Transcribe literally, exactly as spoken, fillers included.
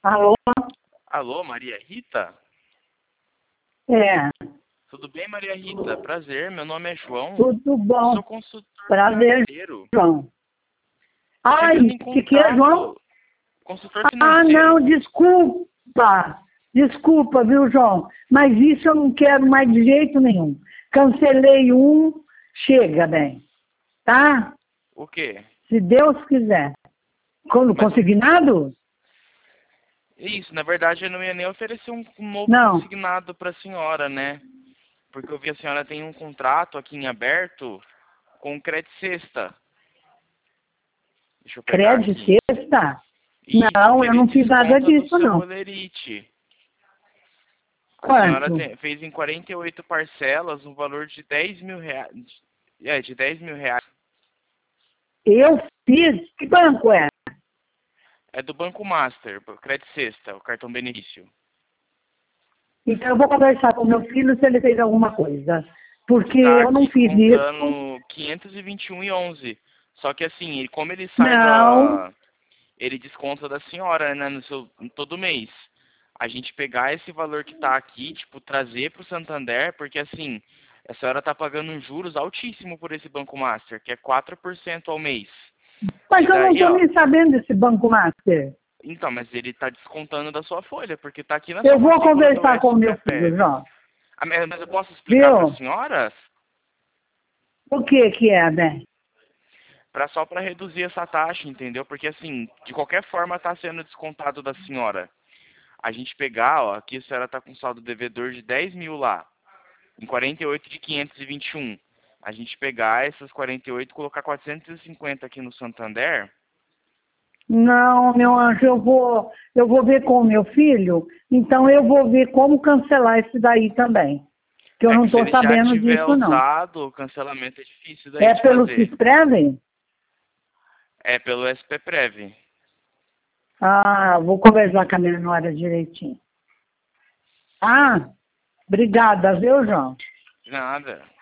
Alô? Alô, Maria Rita? É. Tudo bem, Maria Rita? Prazer, meu nome é João. Tudo bom. Sou consultor Prazer, financeiro. João. Tô Ai, entrando em que que é, João? contato. Consultor Ah, financeiro. não, desculpa. Desculpa, viu, João? Mas isso eu não quero mais de jeito nenhum. Cancelei um, chega, bem. Tá? O quê? Se Deus quiser. Quando Mas o- consignado? Isso, na verdade eu não ia nem oferecer um, um novo Não. consignado para a senhora, né? Porque eu vi a senhora tem um contrato aqui em aberto com o Credit Sexta. Deixa eu pegar Crédito aqui. sexta? Isso, Não, que eu ele não fiz nada desconta do disso, seu não. rolerite. A senhora Quanto? tem- fez em quarenta e oito parcelas um valor de dez mil reais. É, de dez mil reais. Eu fiz? Que banco é? É do Banco Master, Credit Sexta, o cartão benefício. Então eu vou conversar com meu filho se ele fez alguma coisa. Porque Está eu não aqui fiz isso. contando quinhentos e vinte e um e onze. Só que assim, ele- como ele sai Não. da... Ele desconta da senhora, né, no seu, todo mês. A gente pegar esse valor que tá aqui, tipo, trazer pro Santander, porque assim, a senhora tá pagando um juros altíssimo por esse Banco Master, que é quatro por cento ao mês. Mas E eu não daí, estou ó, nem sabendo desse Banco Master. então, mas ele tá descontando da sua folha, porque tá aqui na Eu sua vou matrícula do conversar com o meu filho, S P P R E V. João. Ah, Mas mas eu posso explicar para a Viu? senhora? O que que é, bem? Pra, só para reduzir essa taxa, entendeu? Porque assim, de qualquer forma tá sendo descontado da senhora. A gente pegar, ó, aqui a senhora tá com saldo devedor de dez mil lá, em quarenta e oito de quinhentos e vinte e um. A gente pegar essas quarenta e oito e colocar quatrocentos e cinquenta aqui no Santander. Não, meu anjo, eu vou, eu vou ver com o meu filho. Então eu vou ver como cancelar esse daí também. Que eu É não que se estou ele já sabendo tiver disso, não. usado, o cancelamento é difícil daí É de pelo fazer. Cisprev? É pelo S P P R E V. Ah, vou conversar com a minha nora direitinho. Ah, obrigada, viu, João? Nada.